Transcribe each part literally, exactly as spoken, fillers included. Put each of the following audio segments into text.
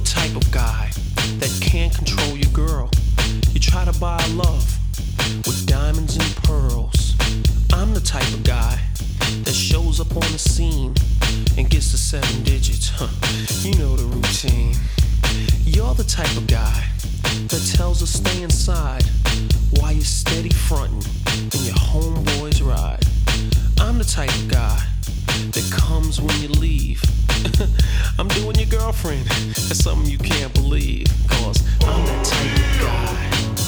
type of guy that can't control your girl. You try to buy love with diamonds and pearls. I'm the type of guy that shows up on the scene and gets the seven digits. Huh. You know the routine. You're the type of guy that tells her stay inside while you're steady frontin' and your homeboys ride. I'm the type of guy that comes when you leave. I'm doing your girlfriend. That's something you can't believe. Cause I'm that type of guy.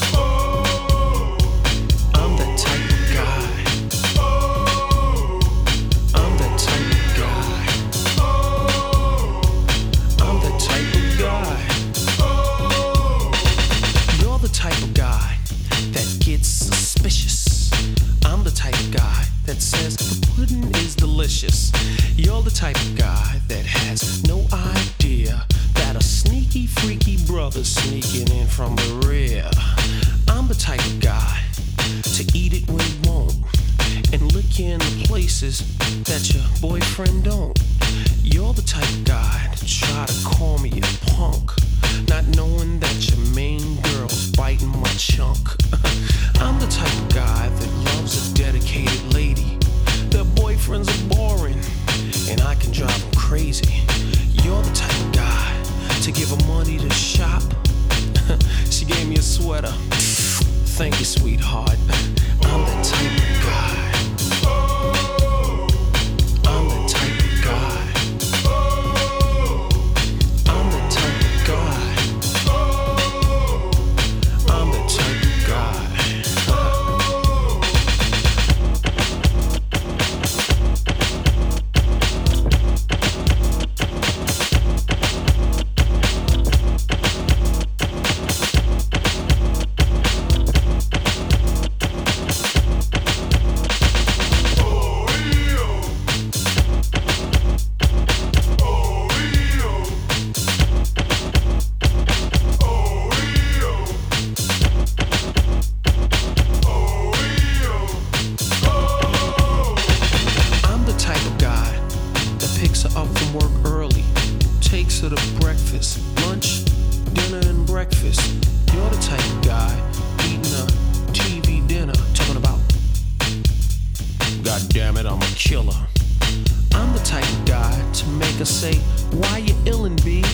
I'm that type of guy. I'm that type of guy. I'm that type of guy. You're the type of guy that gets suspicious. I'm the type of guy that says the pudding is delicious. You're the type of guy that has no idea that a sneaky, freaky brother's sneaking in from the rear. I'm the type of guy to eat it when you won't and lick you in the places that your boyfriend don't. You're the type of guy to try to call me a punk, not knowing that your main girl's biting my chunk. I'm the type of guy that loves a dedicated lady. Their boyfriends are boring, and I can drive them crazy. You're the type of guy to give her money to shop. She gave me a sweater. Thank you, sweetheart. I'm the type of guy. I'm the type of guy. I'm the type of guy. I'm the type of guy. Picks her up from work early, takes her to breakfast, lunch, dinner, and breakfast. You're the type of guy eating a T V dinner, talking about, God damn it, I'm a killer. I'm the type of guy to make her say, why you illin', B?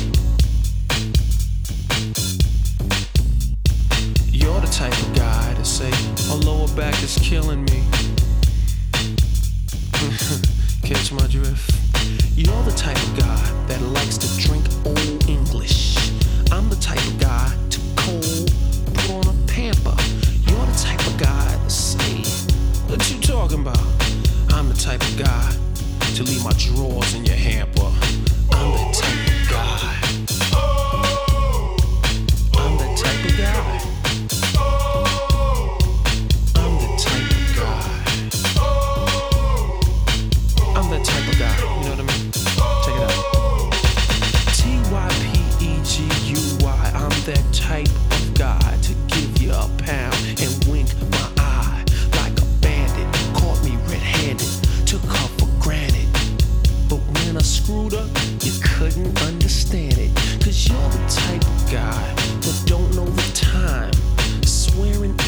You're the type of guy to say, my lower back is killing me. Catch my drift? You're the type of guy that likes to drink old English. I'm the type of guy to cold put on a pamper. You're the type of guy to say, what you talking about? I'm the type of guy to leave my drawers in your hamper. I'm the type of guy. I'm the type of guy. I'm the type of guy. I'm that type of guy, you know what I mean? Check it out. T Y P E G U Y, I'm that type of guy to give you a pound and wink my eye like a bandit. Caught me red-handed, took her for granted. But when I screwed her, you couldn't understand it. Cause you're the type of guy that don't know the time, swearing